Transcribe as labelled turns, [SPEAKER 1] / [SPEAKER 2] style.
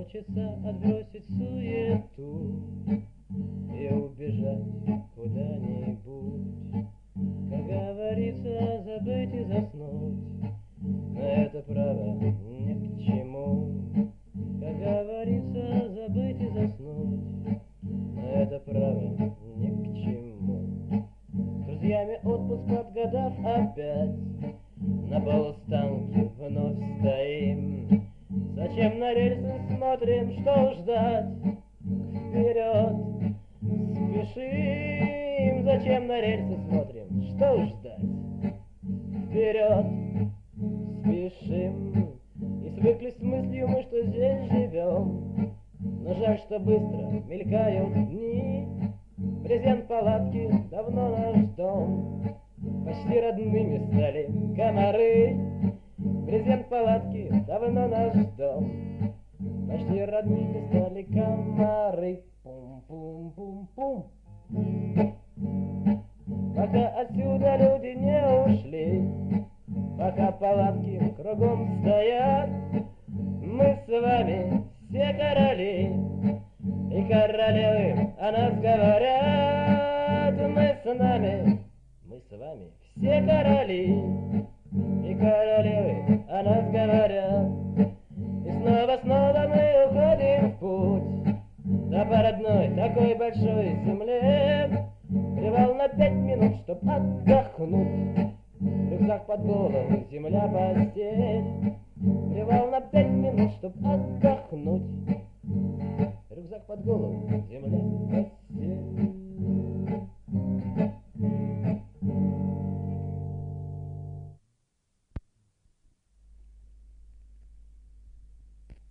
[SPEAKER 1] Хочется отбросить суету и убежать куда-нибудь. Как говорится, забыть и заснуть, но это право ни к чему. Как говорится, забыть и заснуть, но это право ни к чему. С друзьями отпуск отгадав опять, на полустанке вновь стоим. Зачем на рельсы смотрим, что ждать? Вперед спешим. Зачем на рельсы смотрим, что ждать? Вперед спешим. И свыклись с мыслью мы, что здесь живем. Но жаль, что быстро мелькают дни. Брезент палатки давно наш дом. Почти родными стали комары. Брезент палатки давно наш дом. Почти родными стали комары. Пум-пум-пум-пум. Пока отсюда люди не ушли, пока палатки кругом стоят, мы с вами все короли, и королевы о нас говорят. Мы с вами все короли, и королевы о нас говорят. И снова мы уходим в путь, да по родной такой большой земле. Привал на 5 минут, чтоб отдохнуть, рюкзак под голову, земля постель. Привал на 5 минут, чтоб отдохнуть,